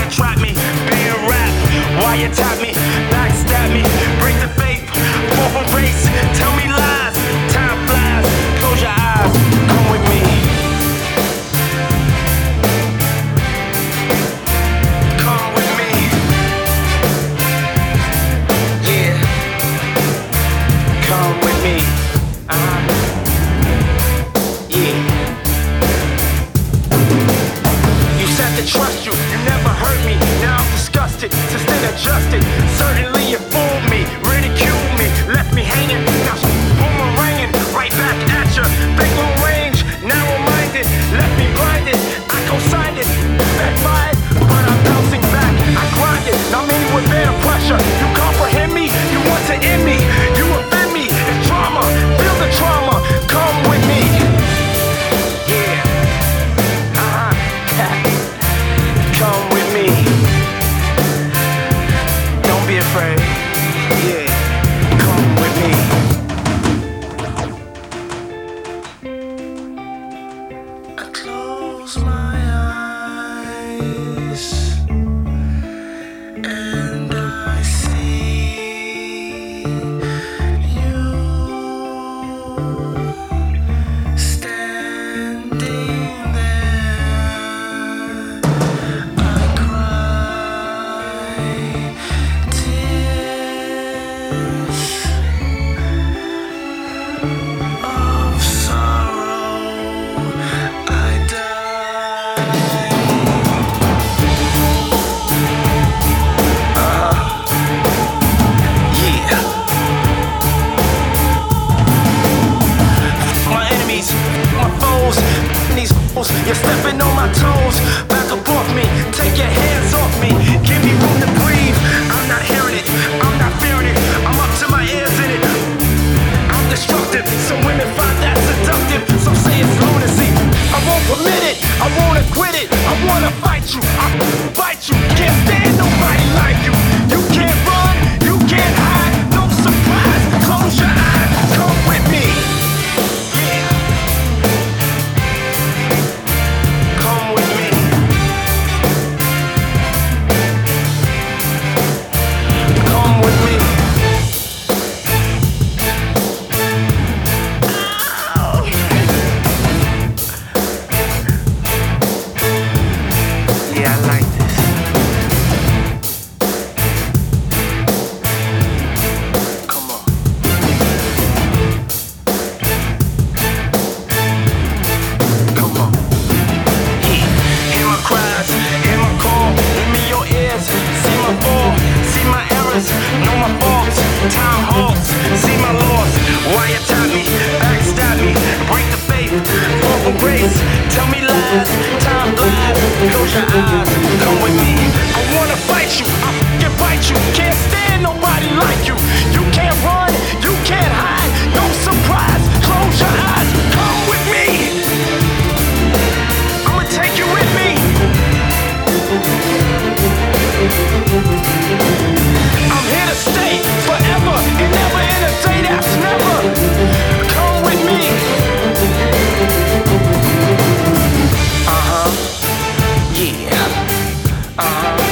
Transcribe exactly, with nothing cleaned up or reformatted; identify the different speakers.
Speaker 1: trap me, being rap, wiretap me, backstab me, break the faith, fall from grace, tell me lies, time flies, close your eyes, come with me. Come with me. Yeah. Come with me. Uh-huh. Yeah. You said to trust you, you never hurt me. Now I'm disgusted, sustained adjusted. Certainly you fooled me, ridiculed me, left me hanging. Now boomeranging right back at you. Big long range, narrow-minded, left me blinded. I co-signed it, backfired, but I'm bouncing back. I grind it, now many would bear the pressure. You comprehend me, you want to end me, you offend me. It's trauma, feel the trauma. Come with me. Yeah. Uh-huh. Come with me. Don't be afraid. Yeah. Come with me. I close my eyes and I see you standing there. I cry tears of sorrow. I die. Yeah. My enemies, my foes, these fools, you're stepping on my toes. Back up off me, take your hands off me. Give me room to breathe. I'm not hearing it, I'm not fearing it. I'm up to my ears in it. I'm destructive, some women find that seductive. Some say it's lunacy. I won't permit it, I won't quit it. I wanna fight you, I bite you. Can't stand nobody like you. You can't run, you can't hide. No surprise, close your eyes, come with me. Yeah. Come with me. Come with me. Ow. Yeah, I like this. Come on. Come on. Yeah. Hear my cries, hear my call. Give me your ears. See my fall, see my errors, know my faults. Time halts, see my loss. Wiretap me, backstab me, break the faith, fall from grace. Tell me lies, time flies. Close your eyes, come with me. I wanna fight you, I can bite you. Can't stand nobody like you. You can't run, you can't hide. No surprise, close your eyes, come with me. I'ma take you with me. I'm here to stay forever and never in a day that's never. Come with me. Uh-huh. Yeah. Uh-huh.